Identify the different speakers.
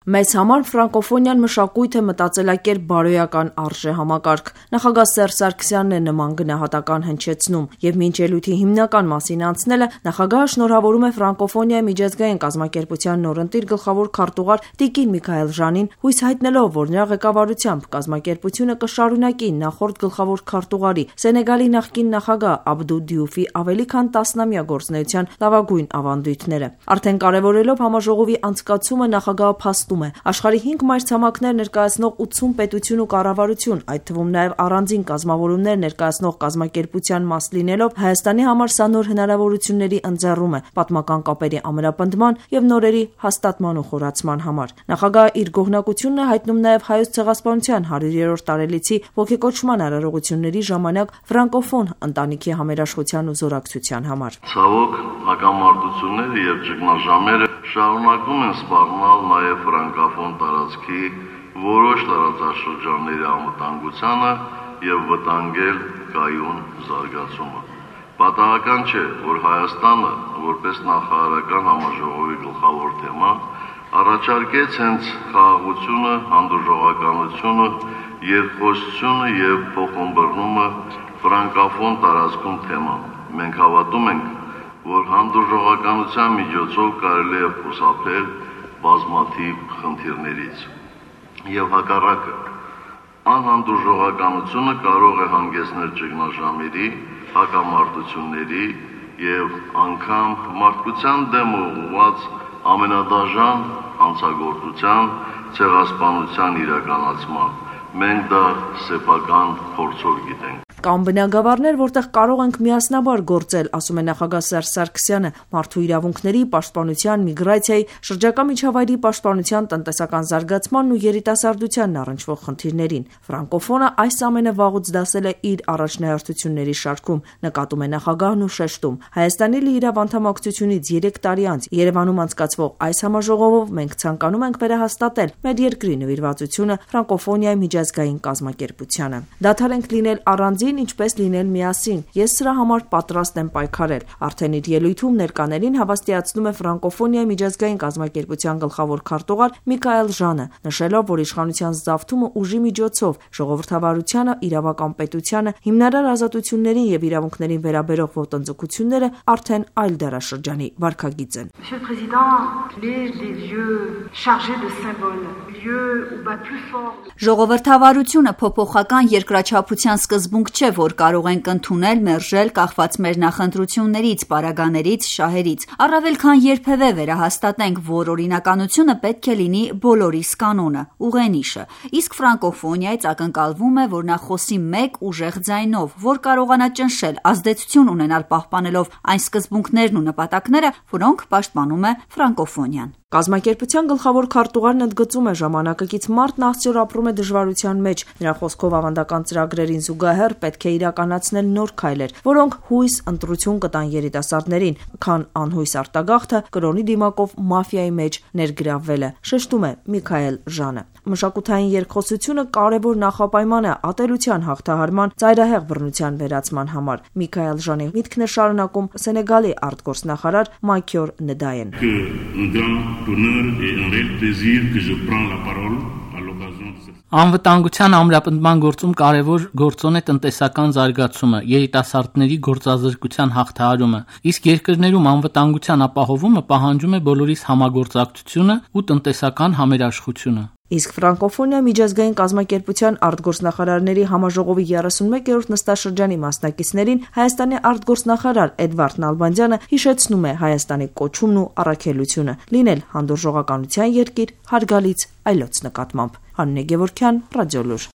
Speaker 1: Մեզ համար ֆրանկոֆոնիան մշակույթ է, մտածելակերպ, բարոյական արժե համակարգ։ Նախագահ Սերժ Սարգսյանն է նման գնահատական հնչեցնում, եւ մինչ ելույթի հիմնական մասին անցնելը նախագահը շնորհավորում է ֆրանկոֆոնիայի միջազգային կազմակերպության նորընտիր գլխավոր քարտուղար Տիկին Միքայել Ժանին, հույս հայտնելով, որ նրա ղեկավարությամբ կազմակերպությունը կշարունակի նախորդ գլխավոր քարտուղարի Սենեգալի նախկին նախագահ Աբդու Դիուֆի ավելի քան 10-ամյա գործունեության լավագույն ավանդույթները։ Արդեն կարևորելով համաժողովի անցկացումը նախագահը փաստում է աշխարհի 5 մայրցամաքներ ներկայացնող 80 պետություն ու կառավարություն, այդ թվում նաև առանձին կազմավորումներ ներկայացնող կազմակերպության մաս լինելով Հայաստանի համար սա նոր հնարավորությունների ընձեռում է պատմական կապերի ամրապնդման եւ նորերի հաստատման ու խորացման համար։ Նախագահը իր գոհնակությունն է հայտնում նաև Հայոց ցեղասպանության 100-րդ տարելիցի ոգեկոչման արարողությունների ժամանակ ֆրանկոֆոն ընտանիքի համերաշխության ու զորակցության համար։
Speaker 2: Ցավոք, հակամարտությունները եւ ճգնաժամերը շարունակում են սպառնալ նաև ֆրանկոֆոն տարածքի որոշ տարածաշրջանների անվտանգությանը եւ վտանգել կայուն զարգացումը։ Պատահական չէ, որ Հայաստանը, որպես նախարարական համաժողովի գլխավոր թեմա, առաջարկեց հենց խաղաղությունը, հանդուրժողականությունը, երկխոսությունը եւ փոխհմբռնումը ֆրանկոֆոն տարածքում թեման։ Մենք հավատում ենք, որ հանդուրժողականության միջոցով կարելի է խուսափել բազմաթիվ խնդիրներից եւ հակառակը անհանդուրժողականությունը կարող է հանգեցնել ճգնաժամերի, հակամարտությունների եւ անգամ մարդկության դեմ ուղղված ամենադաժան հանցագործության, ցեղասպանության իրականացման։ Մենք դա սեփական փորձով գիտենք։
Speaker 1: Կան բնագավառներ, որտեղ կարող ենք միասնաբար գործել, ասում է նախագահ Սերժ Սարգսյանը, մարդու իրավունքների, պաշտպանության, միգրացիայի, շրջակա միջավայրի պաշտպանության, տնտեսական զարգացմանն ու երիտասարդությանն առնչվող խնդիրներին։ Ֆրանկոֆոնը այս ամենը վաղուց դասել է իր առաջնահերթությունների շարքում, նկատում է նախագահն ու շեշտում։ Հայաստանի լիիրավ անդամակցությունից 3 տարի անց Երևանում անցկացվող այս համաժողովով մենք ցանկանում ենք վերահաստատել մեր երկրի նվիրվածությունը ֆրանկոֆոնիայի միջազգային կազմակերպությանը։ Դադար ենք լինել առանձին, ինչպես լինել միասին։ Ես սրա համար պատրաստ եմ պայքարել։ Արդեն իր ելույթում ներկաներին հավաստիացնում է ֆրանկոֆոնիայի միջազգային կազմակերպության գլխավոր քարտուղար Միքայել Ժանը, նշելով, որ իշխանության զավթումը ուժի միջոցով ժողովրդավարությանը, իրավական պետությանը, հիմնարար ազատություններին եւ իրավունքներին վերաբերող ոտնձգությունները արդեն այլ դարաշրջանի վարքագիծ են։
Speaker 3: Monsieur le Président, les lieux chargés de symboles, lieux où bat plus fort.
Speaker 4: Ժողովրդավարությունը փոփոխական երկրաչափության սկզբունք չէ, որ կարող ենք ընդունել, մերժել կախված մեր նախընտրություններից, պարագաներից, շահերից։ Առավել քան երբևէ վերահաստատենք, որ օրինականությունը պետք է լինի բոլորիս կանոնը, ուղենիշը։ Իսկ ֆրանկոֆոնիայից ակնկալվում է, որ նա խոսի մեկ ուժեղ ձայնով, որ կարողանա ճնշել, ազդեցություն ունենալ պահպանելով այն սկզբունքներն ու նպատակները, որոնք պաշտպանում է ֆրանկոֆոնիան։
Speaker 1: Կազմակերպության գլխավոր քարտուղարն ընդգծում է ժամանակակից մարդն այսօր ապրում է դժվարության մեջ։ Նրա խոսքով ավանդական ծրագրերին զուգահեռ պետք է իրականացնել նոր քայլեր, որոնք հույս, ընտրություն կտան երիտասարդներին, քան անհույս արտագաղթը կրոնի դիմակով մաֆիայի մեջ ներգրավվելը, շեշտում է Միքայել Ժանը։ Մշակութային երկխոսությունը կարևոր նախապայման է ատելության հաղթահարման, ծայրահեղ բռնության վերացման համար։ Միքայել Ժանի միտքն է շարունակում Սենեգալի արտգործնախարար Մաքյոր Նդայեն։
Speaker 5: Անվտանգության ամրապնդման գործում կարևոր գործոն է տնտեսական զարգացումը, երիտասարդների գործազրկության հաղթահարումը, իսկ երկրներում անվտանգության ապահովումը պահանջում է բոլորիս համագործակցությունը ու տնտեսական համերաշխությունը։
Speaker 1: Իսկ ֆրանկոֆոնիա միջազգային կազմակերպության արտգործնախարարների համաժողովի 31-րդ նստաշրջանի մասնակիցներին Հայաստանի արտգործնախարար Էդվարդ Նալբանդյանը հիշեցնում է Հայաստանի կոչումն ու առաքելությունը՝ լինել հանդուրժողականության երկիր, հարգալից այլոց նկատմամբ։ Աննե Գևորգյան, Ռադիոլուր։